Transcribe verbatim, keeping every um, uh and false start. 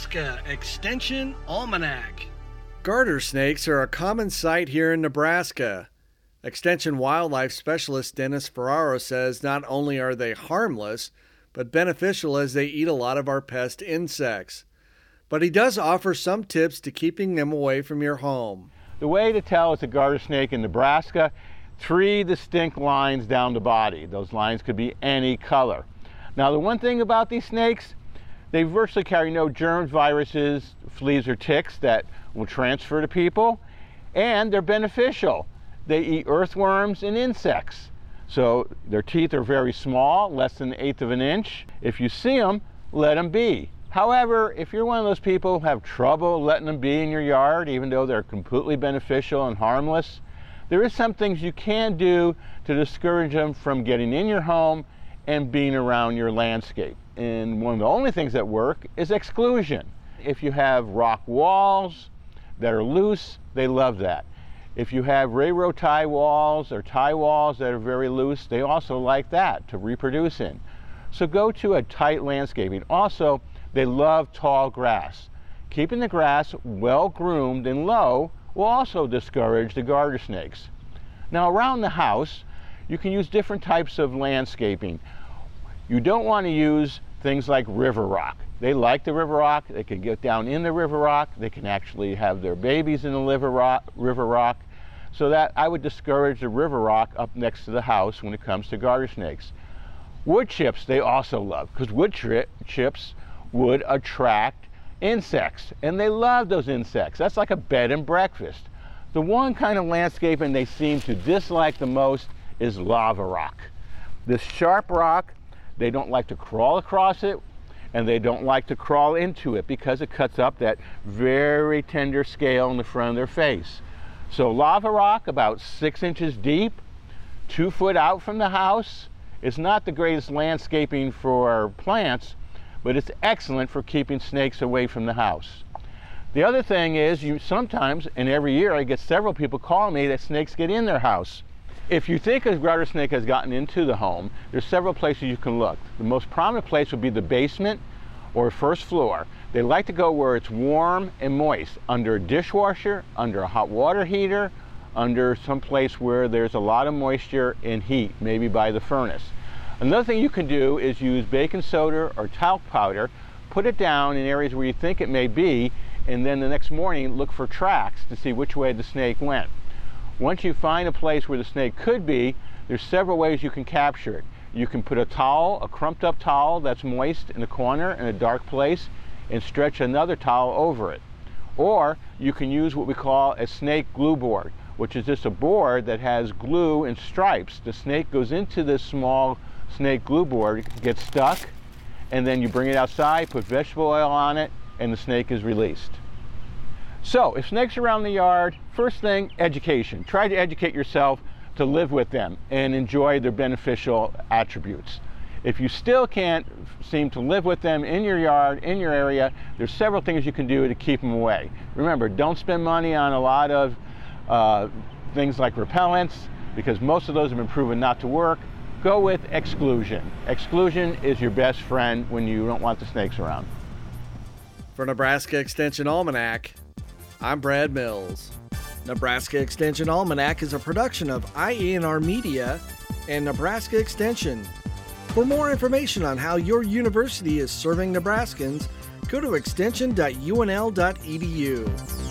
Nebraska Extension Almanac. Garter snakes are a common sight here in Nebraska. Extension Wildlife Specialist Dennis Ferraro says not only are they harmless, but beneficial as they eat a lot of our pest insects. But he does offer some tips to keeping them away from your home. The way to tell it's a garter snake in Nebraska, three distinct lines down the body. Those lines could be any color. Now, the one thing about these snakes, they virtually carry no germs, viruses, fleas, or ticks that will transfer to people, and they're beneficial. They eat earthworms and insects. So their teeth are very small, less than an eighth of an inch. If you see them, let them be. However, if you're one of those people who have trouble letting them be in your yard, even though they're completely beneficial and harmless, there is some things you can do to discourage them from getting in your home and being around your landscape. And one of the only things that work is exclusion. If you have rock walls that are loose, they love that. If you have railroad tie walls or tie walls that are very loose, they also like that to reproduce in. So go to a tight landscaping. Also, they love tall grass. Keeping the grass well groomed and low will also discourage the garter snakes. Now, around the house, you can use different types of landscaping. You don't want to use things like river rock. They like the river rock. They can get down in the river rock. They can actually have their babies in the river rock. River rock. So that I would discourage the river rock up next to the house when it comes to garter snakes. Wood chips they also love, because wood tri- chips would attract insects, and they love those insects. That's like a bed and breakfast. The one kind of landscaping they seem to dislike the most is lava rock. This sharp rock, they don't like to crawl across it, and they don't like to crawl into it because it cuts up that very tender scale in the front of their face. So lava rock, about six inches deep, two foot out from the house, is not the greatest landscaping for plants, but it's excellent for keeping snakes away from the house. The other thing is, you sometimes, and every year I get several people calling me that snakes get in their house. If you think a garter snake has gotten into the home, there's several places you can look. The most prominent place would be the basement or first floor. They like to go where it's warm and moist, under a dishwasher, under a hot water heater, under some place where there's a lot of moisture and heat, maybe by the furnace. Another thing you can do is use baking soda or talc powder, put it down in areas where you think it may be, and then the next morning look for tracks to see which way the snake went. Once you find a place where the snake could be, there's several ways you can capture it. You can put a towel, a crumped up towel that's moist in a corner in a dark place, and stretch another towel over it. Or you can use what we call a snake glue board, which is just a board that has glue and stripes. The snake goes into this small snake glue board, gets stuck, and then you bring it outside, put vegetable oil on it, and the snake is released. So if snakes are around the yard, first thing, education. Try to educate yourself to live with them and enjoy their beneficial attributes. If you still can't seem to live with them in your yard, in your area, there's several things you can do to keep them away. Remember, don't spend money on a lot of uh, things like repellents, because most of those have been proven not to work. Go with exclusion. Exclusion is your best friend when you don't want the snakes around. For Nebraska Extension Almanac, I'm Brad Mills. Nebraska Extension Almanac is a production of I E N R Media and Nebraska Extension. For more information on how your university is serving Nebraskans, go to extension dot U N L dot E D U.